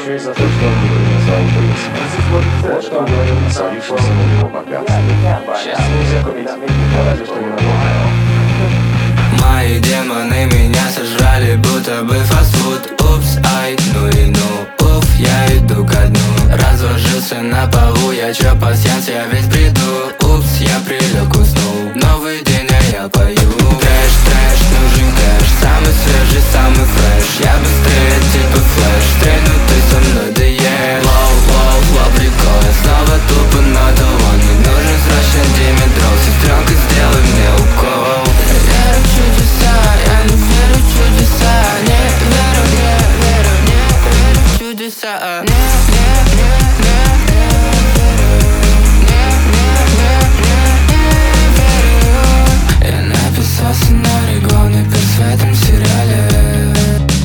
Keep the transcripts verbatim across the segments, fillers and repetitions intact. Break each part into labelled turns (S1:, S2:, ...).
S1: еще и за то, что он не принесал принципа. Вот что он говорил о свалившемся на него богатстве. Счастье нельзя купить, разве что не на бумагу.
S2: Мои демоны меня сожрали, будто бы фастфуд. Упс, ай, ну и ну, уф, я иду ко дну. Разложился на полу, я чё, пасьянс, я весь бреду. Упс, я прилег, уснул. Новый день, а я пою. Трэш, трэш, нужен кэш, самый свежий, самый фреш. Я быстрее, типа флэш, стрельну ты со мной, да е. Лоу, лоу, лоу, прикол, я снова тупо, но то он не нужен срочно Димитрол. Сестренка, сделай мне укол. Верю в чудеса, я не верю в чудеса. Не верю, не верю, не верю в чудеса. Не, не, не, не, не верю. Не, не, не, не, не верю. Я написал сценарий, главный перс в этом сериале.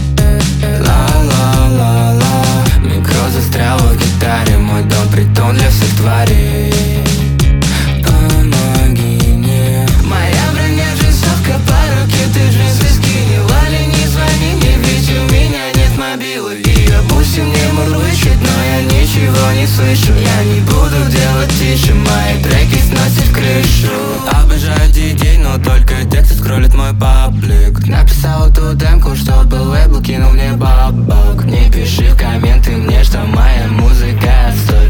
S2: Ла-ла-ла-ла. Микро застрял в гитаре, мой дом притон для всех тварей. Помоги мне. Моя броня джинсовка по руке, ты джинсы скинь. Лали, не звони мне, ведь у меня нет мобилы. И обуси мне мурлычет, но я ничего не слышу. Я не буду делать тише, мои треки сносят крышу. Обожаю диджей, но только те, кто скроллит мой паблик. Написал эту демку, чтобы лейбл кинул мне бабок. Не пиши в комменты мне, что моя музыка отстой.